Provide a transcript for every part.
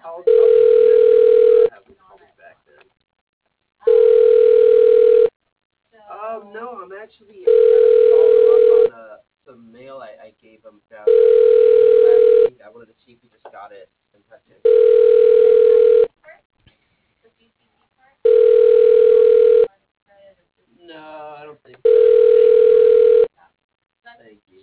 I'll leave a message and have them call me back then. No, I'm trying to follow up on some mail I gave him down last week. I wanted to see if he just got it and had to. No, I don't think so. Thank you, though. Thank you.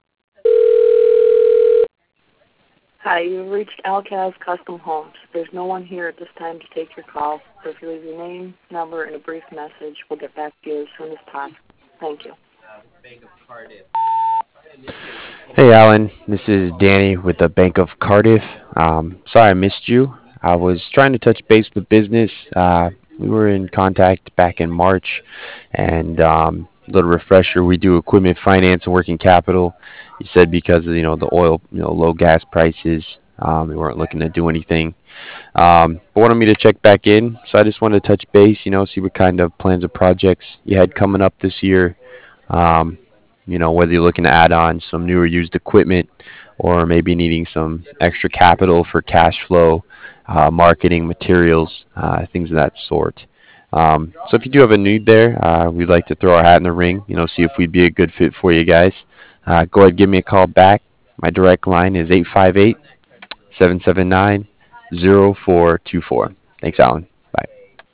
Hi, you've reached Alcaz Custom Homes. There's no one here at this time to take your call, so if you leave your name, number, and a brief message, we'll get back to you as soon as possible. Thank you. Bank of Cardiff. Sorry I missed you. I just came Hey, back. Alan. This is Danny with the Bank of Cardiff. Sorry I missed you. I was trying to touch base with business. We were in contact back in March, and little refresher, we do equipment finance and working capital. You said because of the oil, low gas prices, we weren't looking to do anything. But wanted me to check back in, so I just wanted to touch base, see what kind of plans or projects you had coming up this year. Um, whether you're looking to add on some new or used equipment or maybe needing some extra capital for cash flow, marketing materials, things of that sort. So if you do have a need there, we'd like to throw our hat in the ring, see if we'd be a good fit for you guys. Go ahead, give me a call back. My direct line is 858 779 0424. Thanks, Alan.